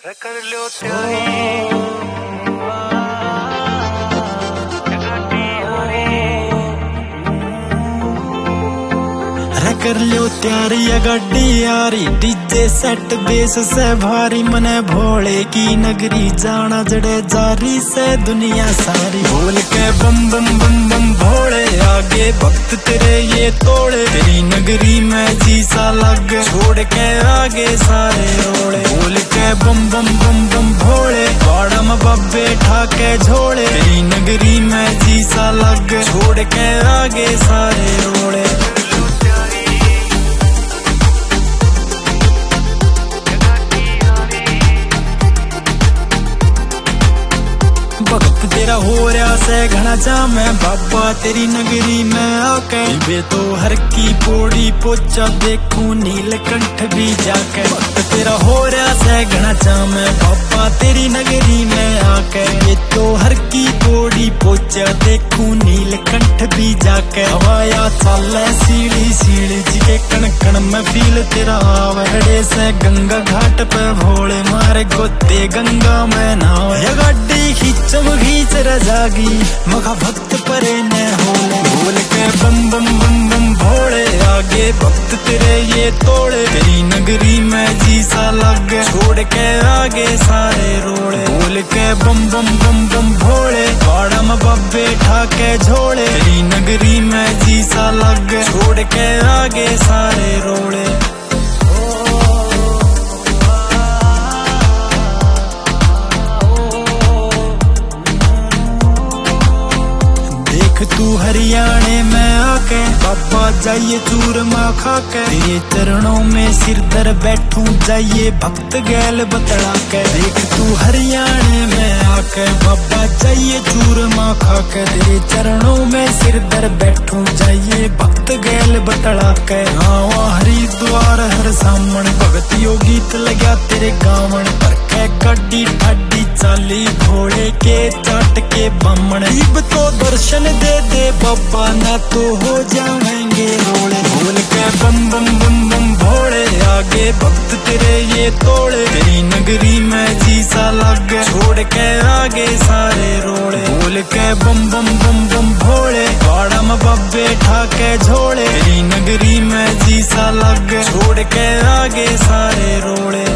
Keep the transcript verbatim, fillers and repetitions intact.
कर लो तैयारी कर लियो त्यारी गड्डी यारी डीजे सेट बेस से भारी मने भोले की नगरी जाना जड़े जारी से दुनिया सारी बोल के बम बम बम बम भोले आगे भक्त तेरे ये तोड़े तेरी नगरी में जी सा लग छोड़ के आगे सारे रोड़े बोल के बम बम बम बम भोले बाड़ा में बब्बे ठाके झोड़े तेरी नगरी में जी सा लग छोड़ के आगे सारे रोड़े भक्त तेरा हो रहा से घना जाम है बाबा तेरी नगरी में आके बे तो हर की पोड़ी पोचा देखूं नीलकंठ भी जाके भक्त तेरा हो रहा से घना जाम है बाबा तेरी नगरी में आके ये तो हर की पोड़ी पोचा देखूं नीलकंठ भी जाके हवाया चले सीढ़ी सीढ़ी जी के कण कण में फील तेरा आवड़े से गंगा घाट पे भोले मारे गोते गंगा में नाव ये गाड़ी खींच खींच रजागी मखा भक्त परे न होले बोल के बम बम बम बम भोले आगे भक्त तेरे ये तोड़े तेरी नगरी में जी सा लग छोड़ के आगे सारे रोड़े बोल के बम बम बम बम भोले बाड़ा में बब्बे ठाके झोड़े तेरी नगरी में जी सा लग छोड़ के आगे सारे रोड़े तू हरियाणे में आके बाबा जाइए चूरमा खाके तेरे चरणों में सिर दर बैठूं जाइए भक्त गैल बतला के देख तू हरियाणे में आके बाबा जाइए चूरमा खाके तेरे चरणों में सिर दर बैठूं जाइए भक्त गैल बतला के आवा हरिद्वार हर सामन भगत गीत लगा तेरे गावन पर के गड्डी ठाडी चाली घोड़े के चाट के बमण इब तो दर्शन दे दे बाबा ना तो हो जाएंगे रोड़े बोल के बम बम बम बम भोले आगे भक्त तेरे ये तोड़े तेरी नगरी में जी सा लग छोड़ के आगे सारे रोड़े बोल के बम बम बम बम भोले बाड़ा में बब्बे ठाके झोड़े तेरी नगरी में जी सा लग छोड़ के आगे सारे रोड़े।